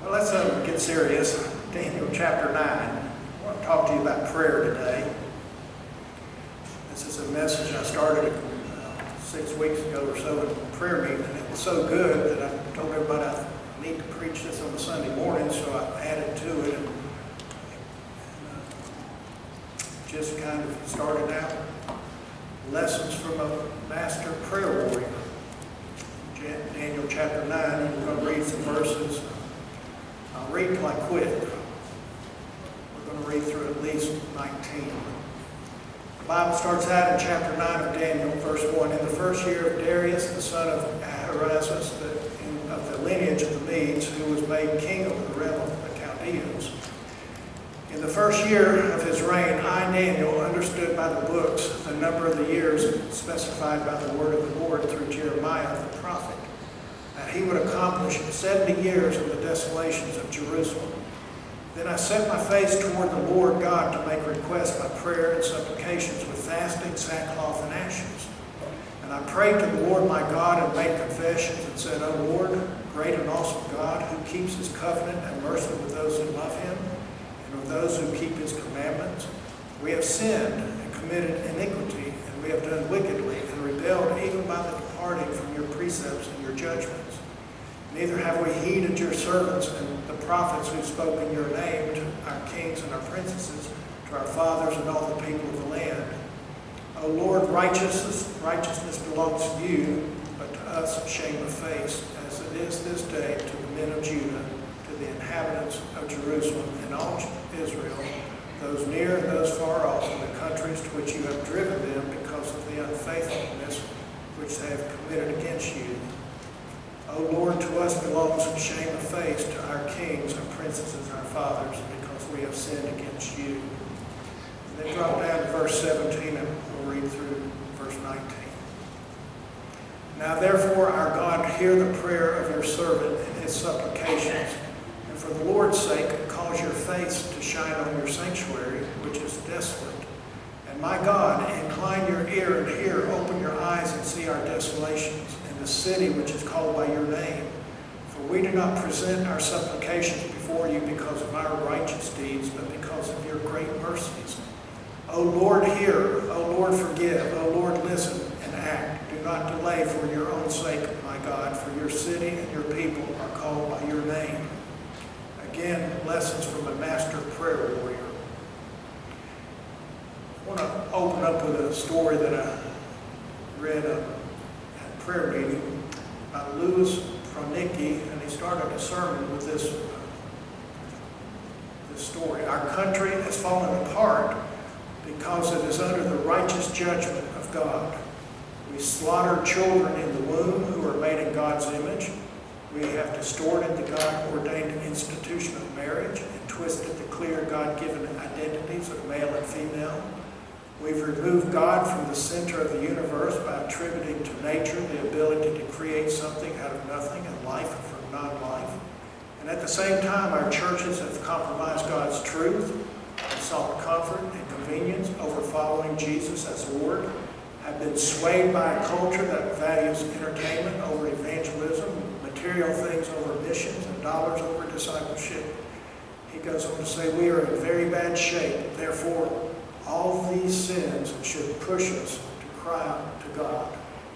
Well, let's get serious. Daniel chapter 9. I want to talk to you about prayer today. This is a message I started 6 weeks ago or so in a prayer meeting, and it was so good that I told everybody I need to preach this on a Sunday morning, so I added to it and just kind of started out lessons from a master prayer warrior. Daniel chapter 9, and we're going to read some verses. I'll read till I quit. We're going to read through at least 19. The Bible starts out in chapter 9 of Daniel, verse 1. In the first year of Darius, the son of Ahasuerus, of the lineage of the Medes, who was made king over the realm of the Chaldeans. In the first year of his reign, I, Daniel, understood by the books the number of the years specified by the word of the Lord through Jeremiah the prophet, that he would accomplish 70 years of the desolations of Jerusalem. Then I set my face toward the Lord God to make requests by prayer and supplications with fasting, sackcloth, and ashes. And I prayed to the Lord my God and made confessions and said, O Lord, great and awesome God, who keeps his covenant and mercy with those who love him, and with those who keep his commandments. We have sinned and committed iniquity, and we have done wickedly and rebelled even by the departing from your precepts and your judgments. Neither have we heeded your servants and the prophets who spoke in your name to our kings and our princesses, to our fathers and all the people of the land. O Lord, righteousness belongs to you, but to us shame of face, as it is this day to the men of Judah, to the inhabitants of Jerusalem and all Israel, those near and those far off, in the countries to which you have driven them because of the unfaithfulness which they have committed against you. O Lord, to us belongs shame of face, to our kings, our princesses, our fathers, because we have sinned against you. And then drop down to verse 17 and we'll read through verse 19. Now therefore, our God, hear the prayer of your servant and his supplications, and for the Lord's sake, cause your face to shine on your sanctuary, which is desolate. And my God, incline your ear and hear, open your eyes and see our desolations, and the city which is called by your name. For we do not present our supplications before you because of our righteous deeds, but because of your great mercies. O Lord, hear. O Lord, forgive. O Lord, listen and act. Do not delay for your own sake, my God, for your city and your people are called by your name. Again, lessons from a master prayer warrior. I want to open up with a story that I read at a prayer meeting by Louis Pronicki, and he started a sermon with this story. Our country has fallen apart because it is under the righteous judgment of God. We slaughter children in the womb who are made in God's image. We have distorted the God-ordained institution of marriage and twisted the clear God-given identities of male and female. We've removed God from the center of the universe by attributing to nature the ability to create something out of nothing and life from non-life. And at the same time, our churches have compromised God's truth and sought comfort and convenience over following Jesus as Lord, have been swayed by a culture that values entertainment over evangelism, material things over missions, and dollars over discipleship. He goes on to say, we are in very bad shape. Therefore, all these sins should push us to cry out to God.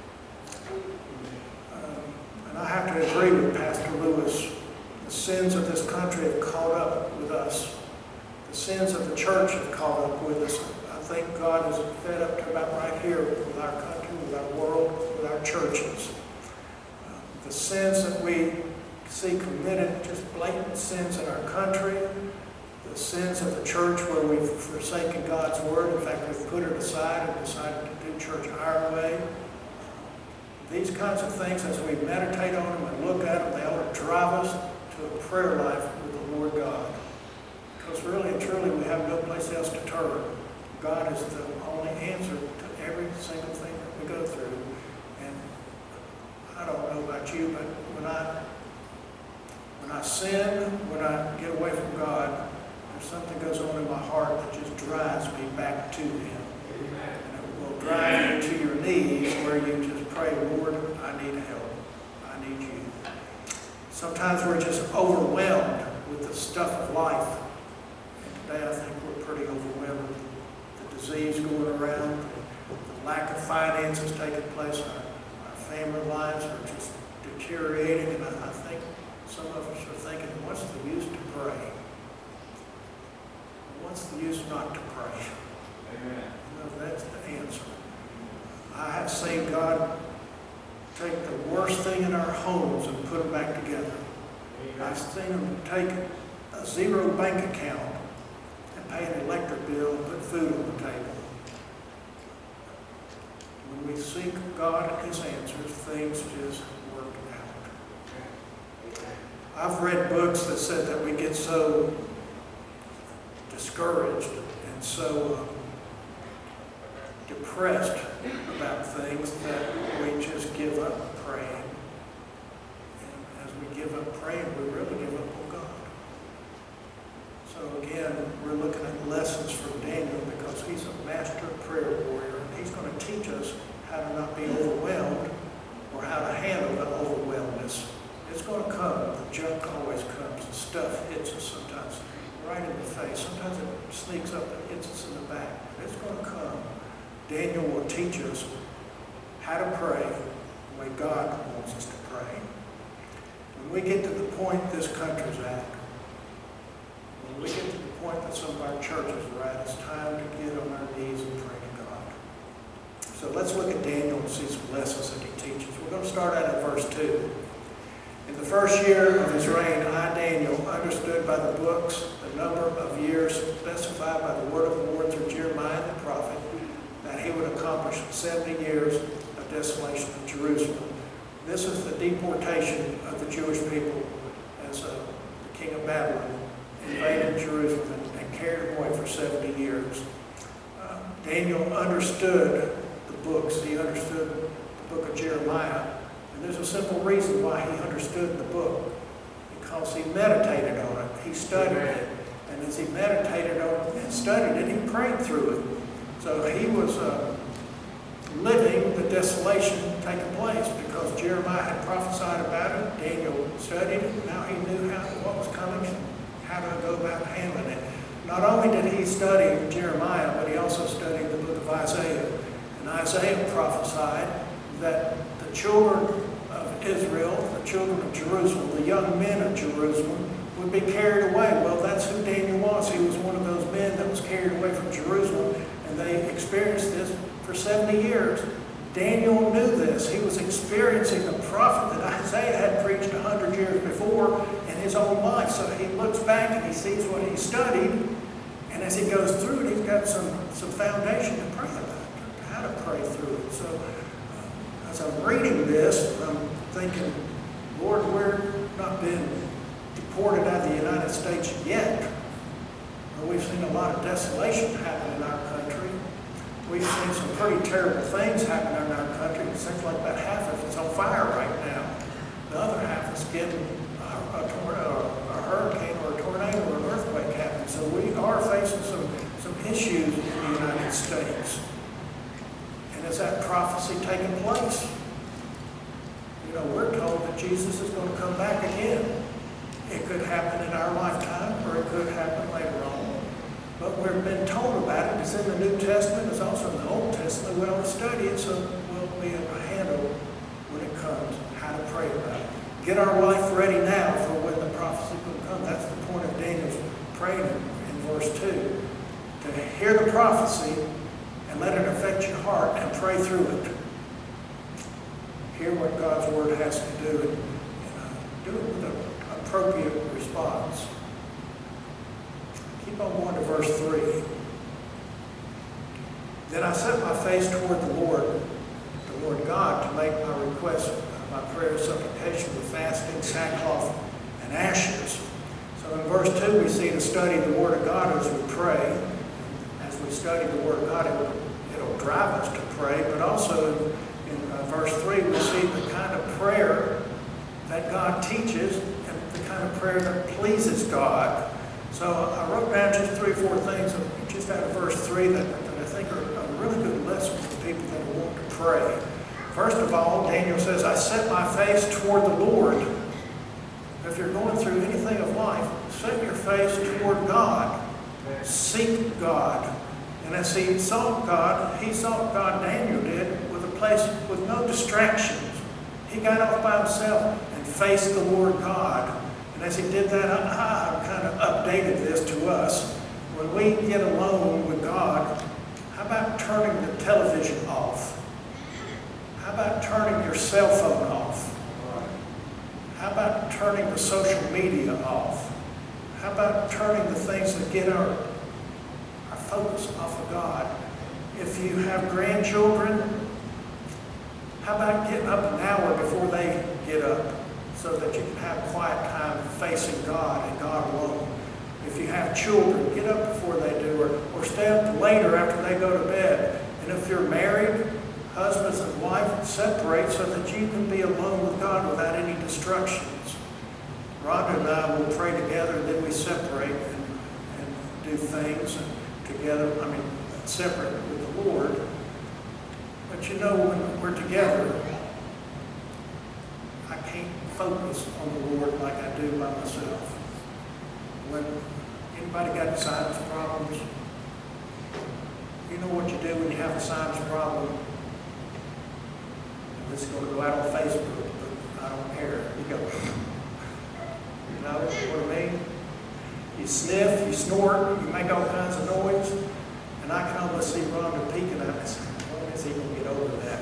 And I have to agree with Pastor Lewis. The sins of this country have caught up with us. The sins of the church have caught up with us. I think God is fed up to about right here with our country, with our world, with our churches. The sins that we see committed, just blatant sins in our country, the sins of the church where we've forsaken God's word. In fact, we've put it aside and decided to do church our way. These kinds of things, as we meditate on them and look at them, they ought to drive us to a prayer life with the Lord God. Because really and truly, we have no place else to turn. God is the only answer to every single thing that we go through. And I don't know about you, but when I sin, when I get away from God, there's something goes on in my heart that just drives me back to Him. And it will drive you to your knees where you just pray, Lord, I need help. I need you. Sometimes we're just overwhelmed with the stuff of life. And today I think we're pretty overwhelmed with the disease going around, the lack of finances taking place. Our family lives are just deteriorating, and I think some of us are thinking, what's the use to pray? What's the use not to pray? Amen. No, that's the answer. I have seen God take the worst thing in our homes and put them back together. I've seen Him take a zero bank account and pay an electric bill and put food on the table. When we seek God and His answers, things just work out. I've read books that said that we get so discouraged and so depressed about things that we just give up praying. And as we give up praying, we really give up on God. So again, we're looking at lessons from Daniel because he's a master prayer warrior. And he's going to teach us how to not be overwhelmed or how to handle the overwhelmness. It's going to come. The junk always comes. The stuff hits us sometimes right in the face. Sometimes it sneaks up and hits us in the back. But it's going to come. Daniel will teach us how to pray the way God wants us to pray. When we get to the point this country's at, when we get to the point that some of our churches are at, it's time to get on our knees and pray to God. So let's look at Daniel and see some lessons that he teaches. We're going to start out at verse 2. In the first year of his reign, I, Daniel, understood by the books the number of years specified by the word of the Lord through Jeremiah the prophet, that he would accomplish 70 years of desolation of Jerusalem. This is the deportation of the Jewish people as the king of Babylon invaded Jerusalem and carried them away for 70 years. Daniel understood the books. He understood the book of Jeremiah. And there's a simple reason why he understood the book. Because he meditated on it. He studied it. And as he meditated on it and studied it, he prayed through it. So he was living the desolation taking place because Jeremiah had prophesied about it. Daniel studied it. Now he knew what was coming and how to go about handling it. Not only did he study Jeremiah, but he also studied the book of Isaiah. And Isaiah prophesied that the children of Israel, the children of Jerusalem, the young men of Jerusalem, would be carried away. Well, that's who Daniel was. He was one of those men that was carried away from Jerusalem. They experienced this for 70 years. Daniel knew this. He was experiencing the prophet that Isaiah had preached 100 years before in his own life. So he looks back and he sees what he studied. And as he goes through it, he's got some foundation to pray about, how to pray through it. So as I'm reading this, I'm thinking, Lord, we're not being deported out of the United States yet. We've seen a lot of desolation happen in our country. We've seen some pretty terrible things happen in our country. It seems like about half of it's on fire right now. The other half is getting a hurricane or a tornado or an earthquake happening. So we are facing some issues in the United States. And is that prophecy taking place? You know, we're told that Jesus is going to come back again. It could happen in our lifetime or it could happen later on. But we've been told about it. It's in the New Testament. It's also in the Old Testament. We ought to study it so we'll be able to handle when it comes, how to pray about it. Get our life ready now for when the prophecy will come. That's the point of Daniel's praying in verse 2. To hear the prophecy and let it affect your heart and pray through it. Hear what God's word has to do and do it with an appropriate response. Keep on going to verse 3. Then I set my face toward the Lord God, to make my request, my prayer, supplication with fasting, sackcloth, and ashes. So in verse 2, we see to study the Word of God as we pray. As we study the Word of God, it'll drive us to pray. But also in verse 3, we see the kind of prayer that God teaches and the kind of prayer that pleases God. So I wrote down just 3 or 4 things just out of verse 3 that I think are a really good lesson for people that want to pray. First of all, Daniel says, I set my face toward the Lord. If you're going through anything of life, set face toward God. Seek God. And as he sought God, Daniel did, with a place with no distractions. He got off by himself and faced the Lord God. And as he did that, I kind of updated this to us. When we get alone with God, how about turning the television off? How about turning your cell phone off? How about turning the social media off? How about turning the things that get our focus off of God? If you have grandchildren, how about getting up an hour before they get up so that you can have quiet time facing God and God alone? If you have children, get up before they do, or stay up later after they go to bed. And if you're married, husbands and wife, separate so that you can be alone with God without any distractions. Rhonda and I will pray together, and then we separate and do things together, separate with the Lord. But you know, when we're together, I can't focus on the Lord like I do by myself. When anybody got sinus problems, you know what you do when you have a sinus problem? This is going to go out on Facebook, but I don't care. You go, you know what I mean? You sniff, you snort, you make all kinds of noise, and I can almost see Rhonda peeking at us. When is he going to get over that?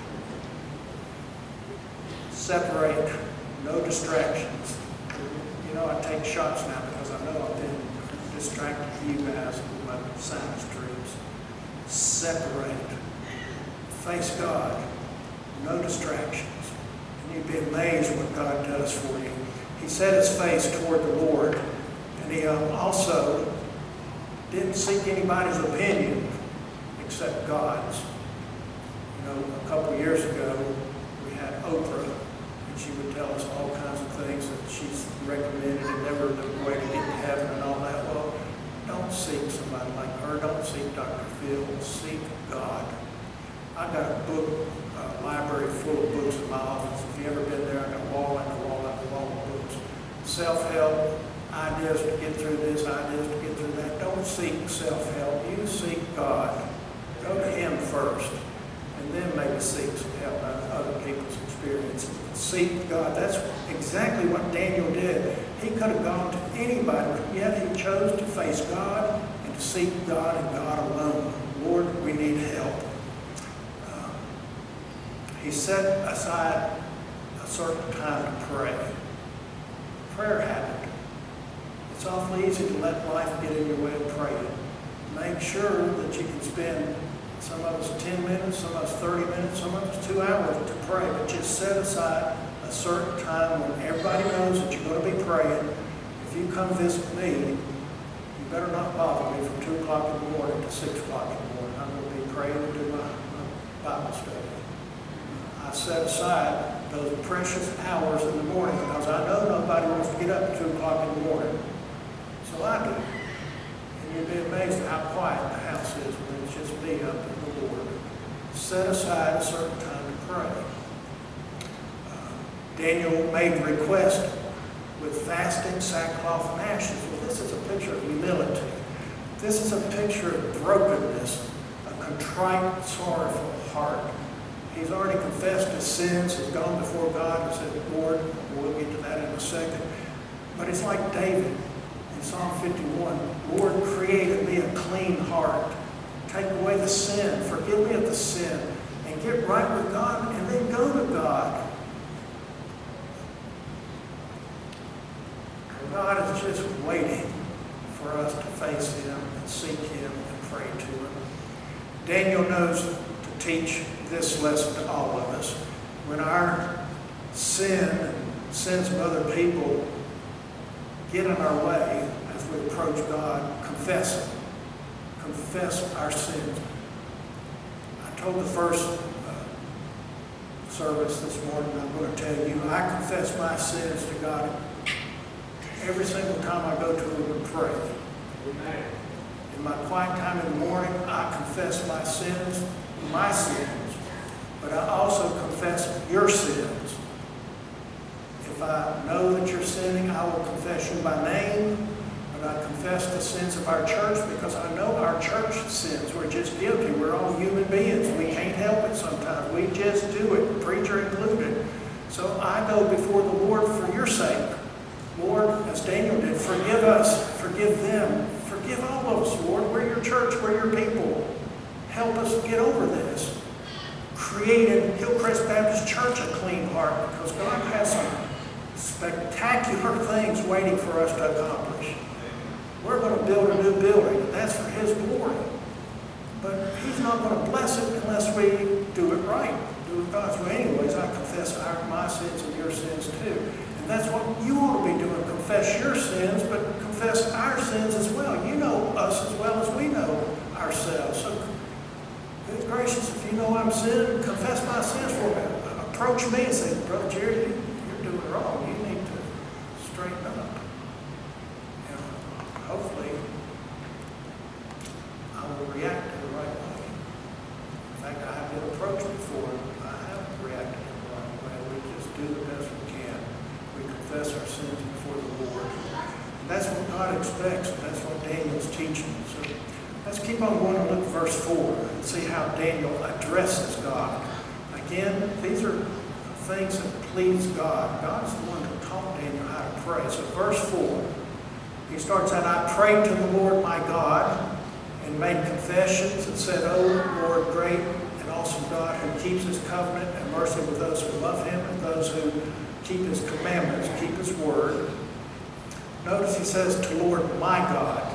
Separate, no distractions. You know, I take shots now because I know I've been distracted you guys with my sinus trees. Separate. Face God. No distractions. And you'd be amazed what God does for you. He set his face toward the Lord, and he also didn't seek anybody's opinion except God's. You know, a couple of years ago, we had Oprah, and she would tell us all kinds of things that she's recommended and never the way to get to heaven and all that. Well, don't seek somebody like her. Don't seek Dr. Phil. Seek God. I've got a book library full of books in my office. If you've ever been there, I've got wall after wall after wall of books. Self-help, ideas to get through this, ideas to get through that. Don't seek self-help. You seek God. Go to him first, and then maybe seek some help out of other people's experiences. Seek God. That's exactly what Daniel did. He could have gone to anybody, but yet he chose to face God and to seek God and God alone. Lord, we need help. He set aside a certain time to pray. Prayer habit. It's awfully easy to let life get in your way of praying. Make sure that you can spend, some of us 10 minutes, some of us 30 minutes, some of us 2 hours to pray, but just set aside a certain time when everybody knows that you're going to be praying. If you come visit me, you better not bother me from 2 o'clock in the morning to 6 o'clock in the morning. I'm going to be praying and do my Bible study. I set aside those precious hours in the morning because I know nobody wants to get up at 2 o'clock in the morning. So I do. And you'd be amazed at how quiet the house is when it's just me up in the Lord. Set aside a certain time to pray. Daniel made request with fasting, sackcloth, and ashes. Well, this is a picture of humility. This is a picture of brokenness, a contrite, sorrowful heart. He's already confessed his sins, has gone before God and said, Lord, we'll get to that in a second. But it's like David in Psalm 51, Lord, create in me a clean heart. Take away the sin, forgive me of the sin, and get right with God, and then go to God. God is just waiting for us to face him and seek him and pray to him. Daniel knows to teach this lesson to all of us. When our sin and sins of other people get in our way as we approach God, confess them. Confess our sins. I told the first service this morning, I'm going to tell you, I confess my sins to God every single time I go to him and pray. Amen. In my quiet time in the morning, I confess my sins, but I also confess your sins. If I know that you're sinning, I will confess you by name, But I confess the sins of our church because I know our church sins. We're just guilty. We're all human beings. We can't help it sometimes. We just do it, preacher included. So I go before the Lord for your sake. Lord, as Daniel did, forgive us, forgive them, forgive all of us, Lord. We're your church, we're your people. Help us get over this. Create in Hillcrest Baptist Church a clean heart, because God has some spectacular things waiting for us to accomplish. We're going to build a new building, and that's for His glory. But He's not going to bless it unless we do it right, do it God's way. Anyways, I confess my sins and your sins too. And that's what you ought to be doing. Confess your sins, but confess our sins as well. You know us as well as we know ourselves. So, good gracious, if you know I'm sinning, confess my sins for me. Approach me and say, Brother Jerry, you're doing wrong. You need to straighten up. And hopefully, I will react in the right way. In fact, I have been approached before. I haven't reacted in the right way. We just do the best we can. We confess our sins before the Lord. And that's what God expects, and that's what Daniel's teaching. So let's keep on going and look at verse 4 and see how Daniel addresses God. Again, these are things that please God. God's the one that taught Daniel how to pray. So verse 4, he starts out, I prayed to the Lord my God and made confessions and said, O Lord, great and awesome God, who keeps His covenant and mercy with those who love Him and those who keep His commandments, keep His word. Notice he says to Lord my God.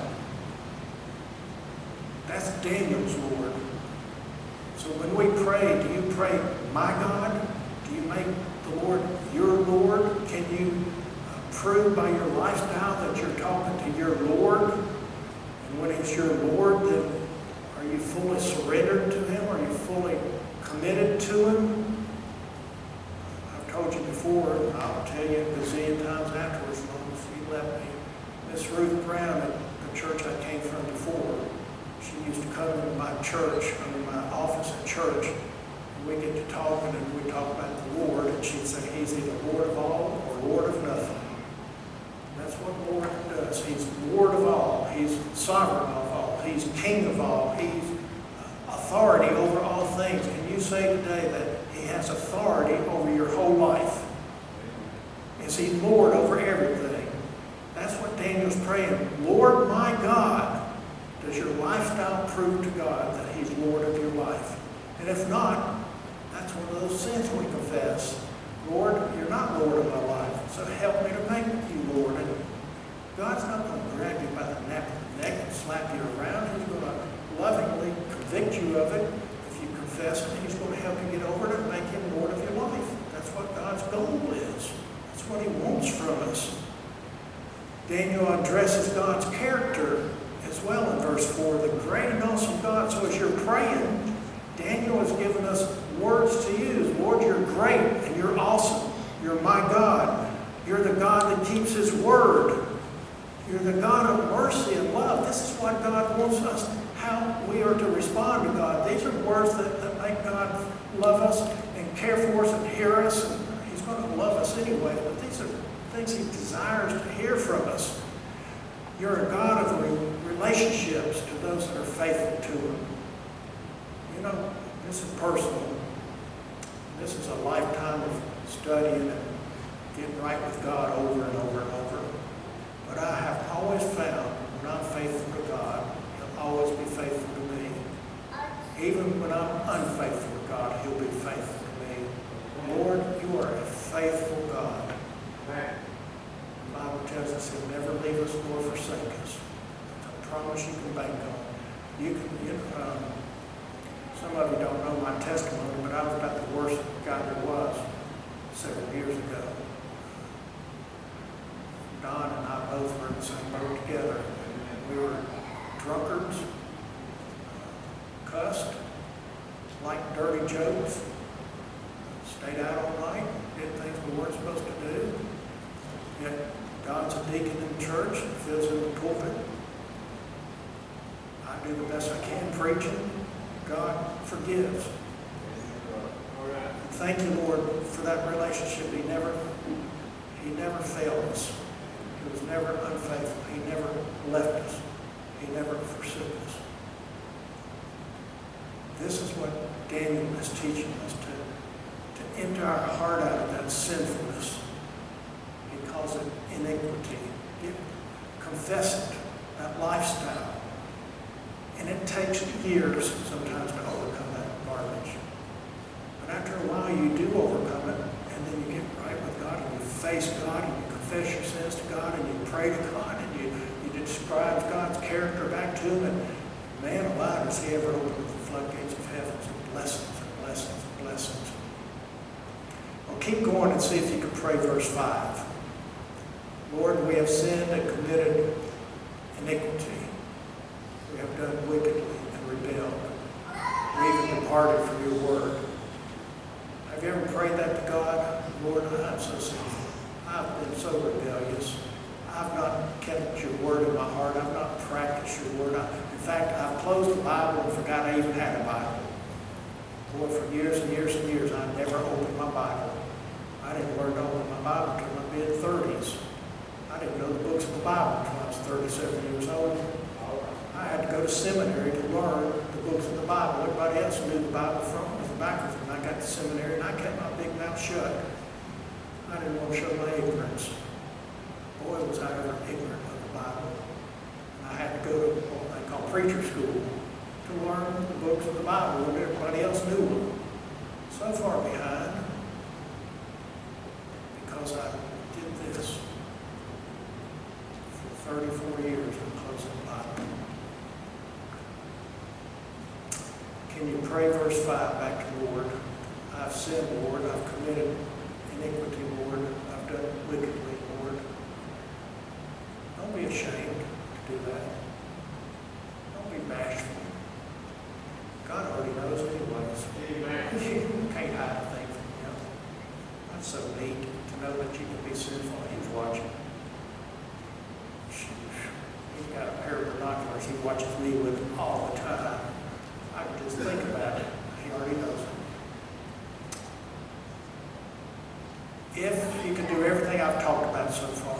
That's Daniel's Lord. So when we pray, do you pray my God? Do you make the Lord your Lord? Can you prove by your lifestyle that you're talking to your Lord? And when He's your Lord, then are you fully surrendered to Him? Are you fully committed to Him? I've told you before, and I'll tell you a gazillion times afterwards, as long as you let me. Miss Ruth Brown at the church I came from before, she used to come into my church, my office at church, and we get to talking, and we talk about the Lord, and she'd say, He's either Lord of all or Lord of nothing. And that's what the Lord does. He's Lord of all. He's sovereign of all. He's King of all. He's authority over all things. Can you say today that He has authority over your whole life? Is He Lord over everything? That's what Daniel's praying. Lord my God. Does your lifestyle prove to God that He's Lord of your life? And if not, that's one of those sins we confess. Lord, you're not Lord of my life, so help me to make you Lord. And God's not going to grab you by the neck and slap you around. He's going to lovingly convict you of it. If you confess it, He's going to help you get over it and make Him Lord of your life. That's what God's goal is. That's what He wants from us. Daniel addresses God's character as well in verse 4, the great and awesome God. So as you're praying, Daniel has given us words to use. Lord, you're great and you're awesome. You're my God. You're the God that keeps His word. You're the God of mercy and love. This is what God wants us, how we are to respond to God. These are words that make God love us and care for us and hear us. And He's going to love us anyway, but these are things He desires to hear from us. You're a God of relationships to those that are faithful to Him. You know, this is personal. This is a lifetime of studying and getting right with God over and over and over. But I have always found when I'm faithful to God, He'll always be faithful to me. Even when I'm unfaithful to God, He'll be faithful to me. Lord, you are a faithful God. The Bible tells us He'll never leave us nor forsake us. It's a promise you can bank on. Some of you don't know my testimony, but I was about the worst guy there was several years ago. Don and I both were in the same boat together. We were drunkards, cussed, liked dirty jokes, stayed out all night, did things we weren't supposed to do. Yet God's a deacon in the church, fills in the pulpit. I do the best I can preaching. God forgives. And thank you, Lord, for that relationship. He never failed us. He was never unfaithful. He never left us. He never forsook us. This is what Daniel is teaching us, to empty our heart out of that sinfulness. He calls it iniquity. Confess it, that lifestyle. And it takes years sometimes to overcome that garbage. But after a while you do overcome it, and then you get right with God, and you face God, and you confess your sins to God, and you pray to God, and you describe God's character back to Him, and man alive, does He ever open the floodgates of heaven and blessings and blessings and blessings. Well, keep going and see if you can pray verse 5. Lord, we have sinned and committed iniquity. We have done wickedly and rebelled. We even departed from your word. Have you ever prayed that to God? Lord, I'm so sinful. I've been so rebellious. I've not kept your word in my heart. I've not practiced your word. In fact, I've closed the Bible and forgot I even had a Bible. Boy, for years and years and years, I never opened my Bible. I didn't learn to open my Bible until my mid-30s. I didn't know the books of the Bible until I was 37 years old. I had to go to seminary to learn the books of the Bible. Everybody else knew the Bible frontwards and backwards. When I got to seminary, and I kept my big mouth shut. I didn't want to show my ignorance. Boy, was I ever ignorant of the Bible. And I had to go to what they call preacher school to learn the books of the Bible when everybody else knew them. So far behind because I did this. 34 years of closing the Bible. Can you pray verse 5 back to the Lord? I've sinned, Lord. I've committed iniquity, Lord. I've done wickedly, Lord. Don't be ashamed to do that. Don't be bashful. God already knows anyways. You can't hide a thing from Him. That's so neat to know that you can be sinful and He's watching. He's got a pair of binoculars He watches me with all the time. I can just think about it. He already knows it. If you can do everything I've talked about so far,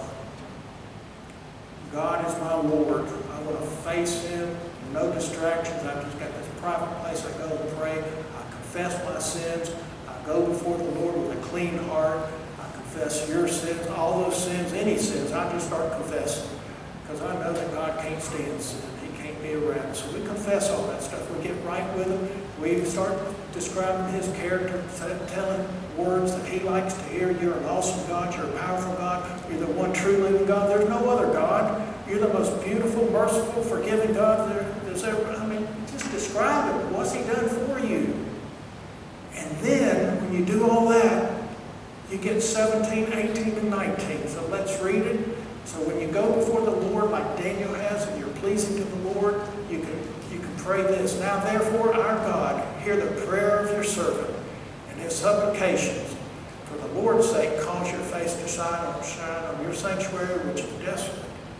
God is my Lord. I want to face Him. No distractions. I've just got this private place I go and pray. I confess my sins. I go before the Lord with a clean heart. I confess your sins, all those sins, any sins. I just start confessing. Because I know that God can't stand sin. He can't be around. So we confess all that stuff. We get right with Him. We start describing His character, telling words that He likes to hear. You're an awesome God. You're a powerful God. You're the one true living God. There's no other God. You're the most beautiful, merciful, forgiving God there's ever. I mean, just describe it. What's He done for you? And then, when you do all that, you get 17, 18, and 19. So let's read it. So when you go before the Lord like Daniel has and you're pleasing to the Lord, you can pray this. Now therefore, our God, hear the prayer of your servant and his supplications. For the Lord's sake, cause your face to shine on your sanctuary, which is desolate.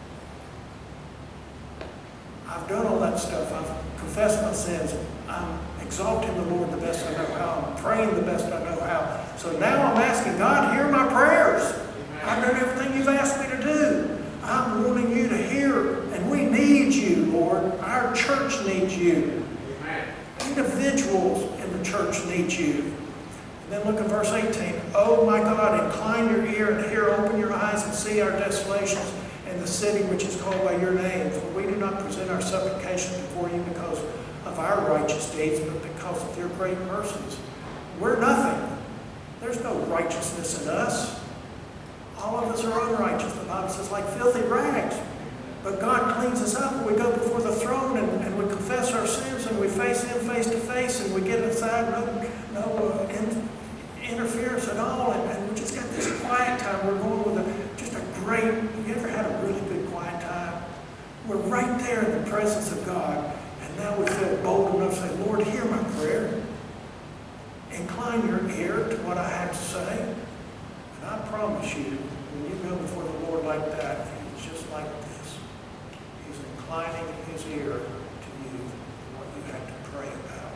I've done all that stuff. I've confessed my sins. I'm exalting the Lord the best I know how. I'm praying the best I know how. So now I'm asking God, hear my prayers. I've done everything you've asked me to do. I'm wanting you to hear, and we need you, Lord. Our church needs you. Amen. Individuals in the church need you. And then look at verse 18. Oh my God, incline your ear and hear, open your eyes and see our desolations and the city which is called by your name. For we do not present our supplication before you because of our righteous deeds, but because of your great mercies. We're nothing. There's no righteousness in us. All of us are unrighteous. The Bible says like filthy rags. But God cleans us up and we go before the throne and we confess our sins and we face Him face to face and we get inside no interference at all. And we just got this quiet time. We're going with just a great, you ever had a really good quiet time? We're right there in the presence of God. And now we feel bold enough to say, Lord, hear my prayer. Incline your ear to what I have to say. And I promise you, when you go before the Lord like that, He's just like this. He's inclining His ear to you, what you have to pray about.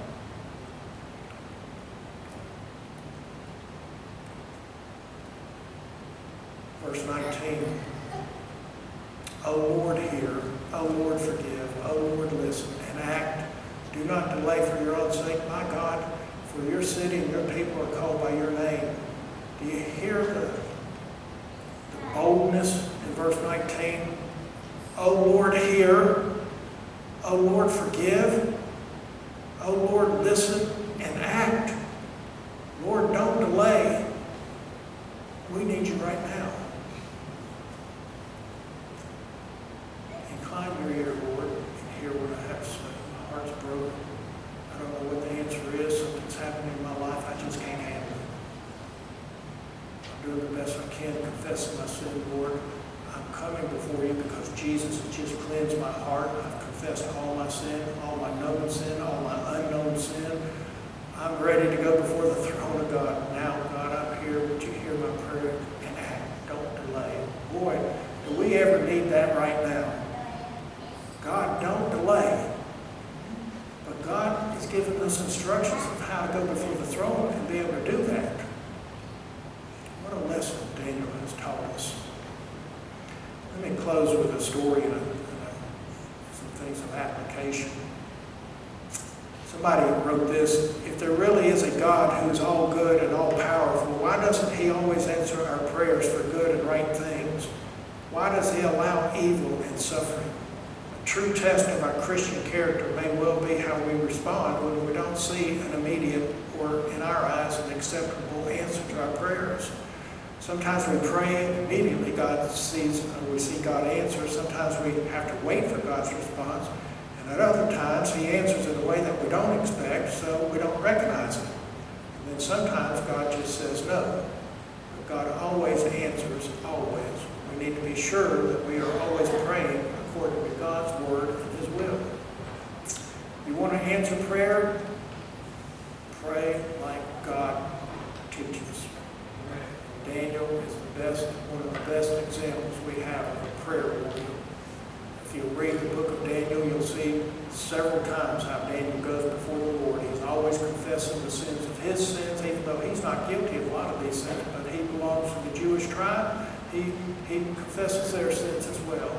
Verse 19. O Lord, hear. O Lord, forgive. O Lord, listen and act. Do not delay for your own sake, my God, for your city and your people are called by your name. Do you hear the boldness in verse 19? O Lord, hear. O Lord, forgive. O Lord, listen and act. Lord, don't delay. We need you right now. Incline your ear, Lord, and hear what I have to say. My heart's broken. I don't know what the answer is. Something's happening in my life. I just can't handle it. I'm doing the best I can, confessing my sin, Lord. I'm coming before you because Jesus has just cleansed my heart. I've confessed all my sin, all my known sin, all my unknown sin. I'm ready to go before the throne of God. Now, God, I'm here. Would you hear my prayer and act? Don't delay. Boy, do we ever need that right now? God, don't delay. But God has given us instructions of how to go before the throne and be able to do that. What a lesson Daniel has taught us. Let me close with a story and some things of application. Somebody wrote this: if there really is a God who's all good and all powerful, why doesn't he always answer our prayers for good and right things? Why does he allow evil and suffering? A true test of our Christian character may well be how we respond when we don't see an immediate or, in our eyes, an acceptable answer to our prayers. Sometimes we pray and immediately God sees, or we see God answer. Sometimes we have to wait for God's response. And at other times, he answers in a way that we don't expect, so we don't recognize it. And then sometimes God just says no. But God always answers, always. We need to be sure that we are always praying according to God's word and his will. You want to answer prayer? Pray like God teaches. Daniel is one of the best examples we have of a prayer warrior. If you read the book of Daniel, you'll see several times how Daniel goes before the Lord. He's always confessing the sins of his sins, even though he's not guilty of a lot of these sins, but he belongs to the Jewish tribe. He confesses their sins as well.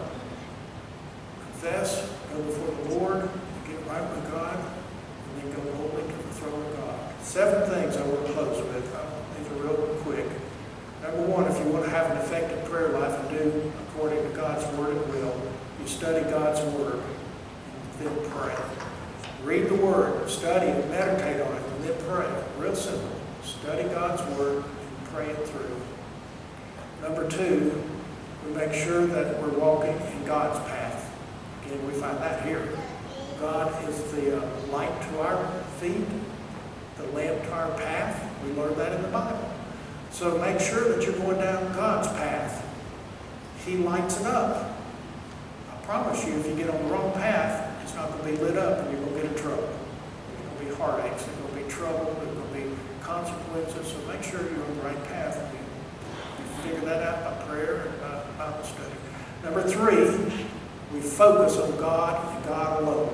Confess, go before the Lord, get right with God, and then go boldly to the throne of God. 7 things I want to close with. These are real quick. Number 1, if you want to have an effective prayer life and do according to God's word and will, you study God's word and then pray. Read the word, study it, meditate on it, and then pray. Real simple. Study God's word and pray it through. Number 2, we make sure that we're walking in God's path. Again, we find that here. God is the light to our feet, the lamp to our path. We learn that in the Bible. So make sure that you're going down God's path. He lights it up. I promise you, if you get on the wrong path, it's not going to be lit up and you're going to get in trouble. There's going to be heartaches, there's going to be trouble, there's going to be consequences. So make sure you're on the right path. You figure that out by prayer and by Bible study. Number 3, we focus on God and God alone.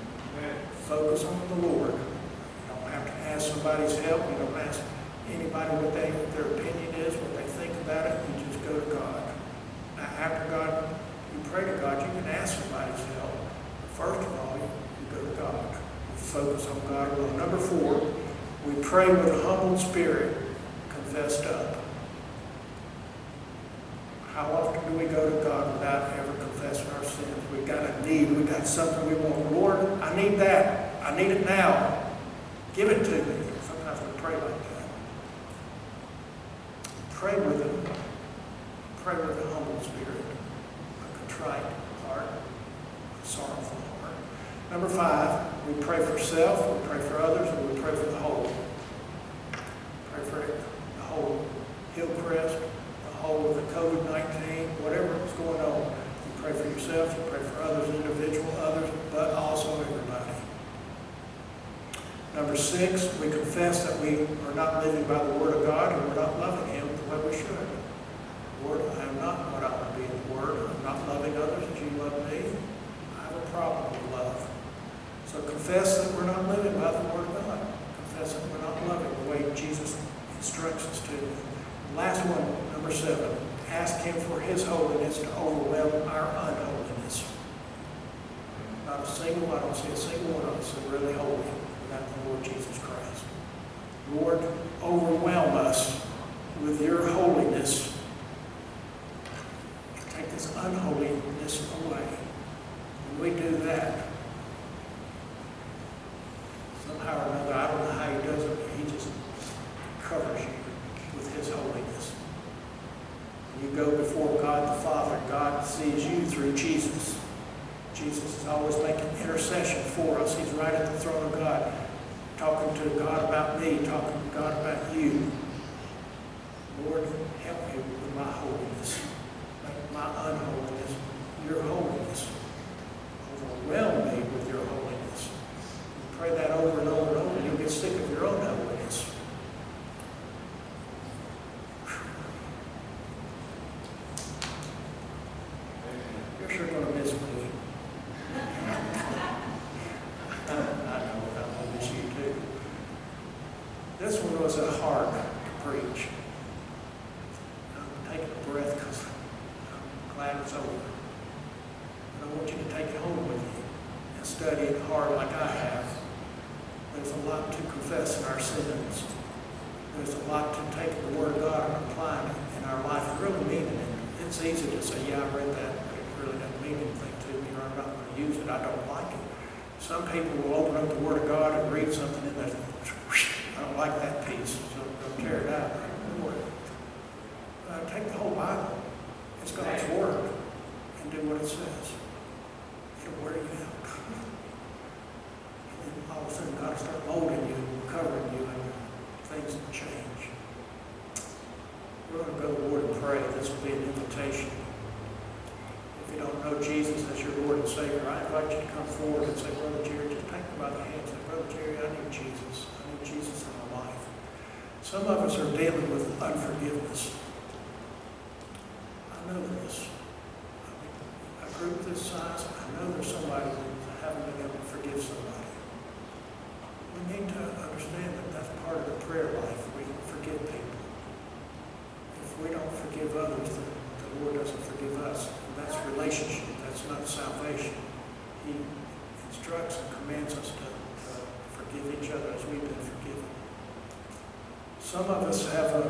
Focus on the Lord. You don't have to ask somebody's help. You don't ask anybody what their opinion is, what they think about it. You just go to God. Now, after God, you pray to God, you can ask somebody's help. But first of all, you go to God. You focus on God alone. Number 4, we pray with a humbled spirit, confessed up. How often do we go to God without ever confessing our sins? We've got a need. We've got something we want. Lord, I need that. I need it now. Give it to me. Sometimes we pray like that. Pray with him. Pray with a humble spirit, a contrite heart, a sorrowful heart. Number 5, we pray for self, we pray for others, and we pray for the whole. Pray for the whole Hillcrest, the whole of the COVID-19, whatever is going on. You pray for yourself, you pray for others, individual others, but also everybody. Number 6, we confess that we are not living by the Word of God and we're not loving him the way we should. Lord, I am not what I want to be in the Word. I'm not loving others as you love me. I have a problem with love. So confess that we're not living by the Word of God. Confess that we're not loving the way Jesus instructs us to. And last one, number 7, ask him for his holiness to overwhelm our unholiness. I don't see a single one of us that are really holy without the Lord Jesus Christ. Lord, overwhelm us with your holiness. Take this unholiness away. When we do that, somehow or another, I don't know how he does it, but he just covers you with his holiness. You go before God the Father. God sees you through Jesus. Jesus is always making intercession for us. He's right at the throne of God, talking to God about me, talking to God about you. Lord, help me with my holiness, make my unholiness your holiness. Overwhelm me with your holiness. You pray that over and over and over, and you'll get sick of your own holiness. You're sure going to miss me. I know, I'll miss you too. This one was hard to preach. I'm taking a breath because I'm glad it's over. But I want you to take it home with you and study it hard like I have. There's a lot to confess in our sins. There's a lot to take the Word of God and applying it in our life and really meaning it. It's easy to say, yeah, I read that, but it really doesn't mean anything to me, or I'm not going to use it. I don't like it. Some people will open up the Word of God and read something and they I don't like that piece, so they'll tear it out. Take the whole Bible. It's God's Word, and do what it says. It'll wear you out. And then all of a sudden God will start molding you and covering you, and things will change. We're going to go to the Lord and pray. This will be an invitation. If you don't know Jesus as your Lord and Savior, I invite you to come forward and say, Brother Jerry, just take me by the hand and say, Brother Jerry, I need Jesus. I need Jesus in my life. Some of us are dealing with unforgiveness. I know this. A group this size, I know there's somebody that haven't been able to forgive somebody. We need to understand that that's part of the prayer life. We forgive people. If we don't forgive others, then the Lord doesn't forgive us. And that's relationship. That's not salvation. He instructs and commands us to forgive each other as we've been forgiven. Some of us have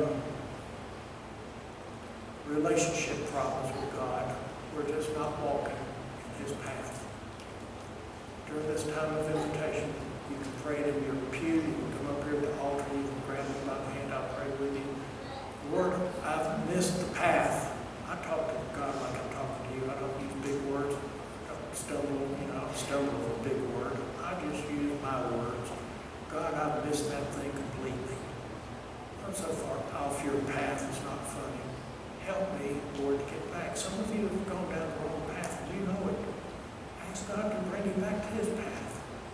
relationship problems with God. We're just not walking in his path. During this time of invitation, you can pray it in your pew. You can come up here to the altar. You can grab me by the hand. I'll pray with you. Lord, I've missed the path. I talk to God like I'm talking to you. I don't use big words. I don't stumble over a big word. I just use my words. God, I've missed that thing completely. I'm so far off your path. It's not funny. Help me, Lord, to get back. Some of you have gone down the wrong path, and you know it. Ask God to bring you back to his path.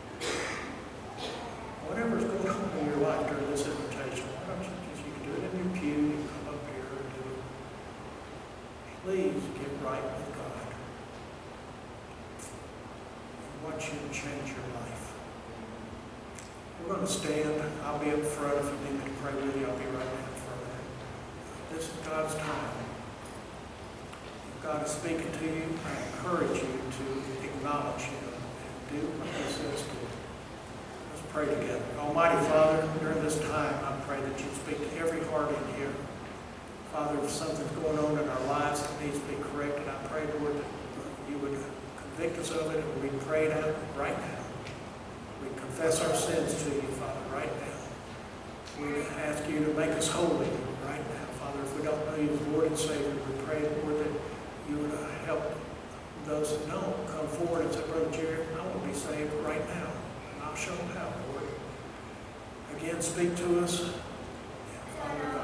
Whatever's going on in your life during this invitation, why don't you can do it in your pew, you can come up here and do it. Please get right with God. I want you to change your life. We're going to stand. I'll be up front if you need me to pray with you. I'll be right down front. This is God's time. If God is speaking to you, I encourage you to acknowledge him and do what he says to do. Let's pray together. Almighty Father, during this time, I pray that you speak to every heart in here. Father, if something's going on in our lives that needs to be corrected, I pray, Lord, that you would convict us of it and we pray it out right now. We confess our sins to you, Father, right now. We ask you to make us holy right now. Father, if we don't know you as Lord and Savior, we pray, Lord, that you would help those that don't come forward and say, Brother Jerry, I want to be saved right now. And I'll show them how, Lord. Again, speak to us. And Father God,